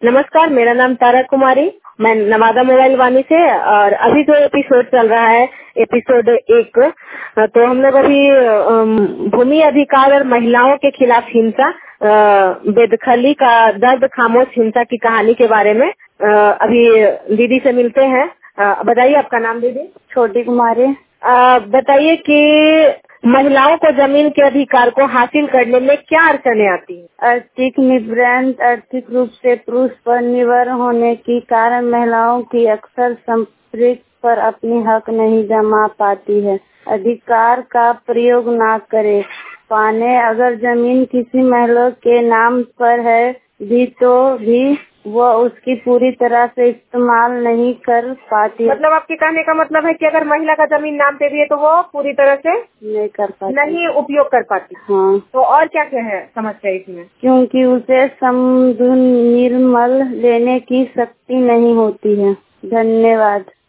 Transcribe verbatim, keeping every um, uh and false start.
नमस्कार, मेरा नाम तारा कुमारी, मैं नवादा मोबाइल वाणी से। और अभी जो एपिसोड चल रहा है, एपिसोड एक, तो हम लोग अभी अम, भूमि अधिकार और महिलाओं के खिलाफ हिंसा, अ, बेदखली का दर्द खामोश हिंसा की कहानी के बारे में अ, अभी दीदी से मिलते हैं। अ, बताइए आपका नाम दीदी। छोटी कुमारी। अ, बताइए कि महिलाओं को जमीन के अधिकार को हासिल करने में क्या अड़चने आती है? आर्थिक निवृत्त आर्थिक रूप से पुरुष पर निर्भर होने के कारण महिलाओं की अक्सर संपत्ति पर अपनी हक नहीं जमा पाती है। अधिकार का प्रयोग ना करे पाने अगर जमीन किसी महिला के नाम पर है भी तो भी वो उसकी पूरी तरह से इस्तेमाल नहीं कर पाती। मतलब आपके कहने का मतलब है कि अगर महिला का जमीन नाम पे भी है तो वो पूरी तरह से नहीं कर पाती, नहीं उपयोग कर पाती। हाँ। तो और क्या क्या है समस्या इसमें? क्योंकि उसे समधुन निर्मल लेने की शक्ति नहीं होती है। धन्यवाद।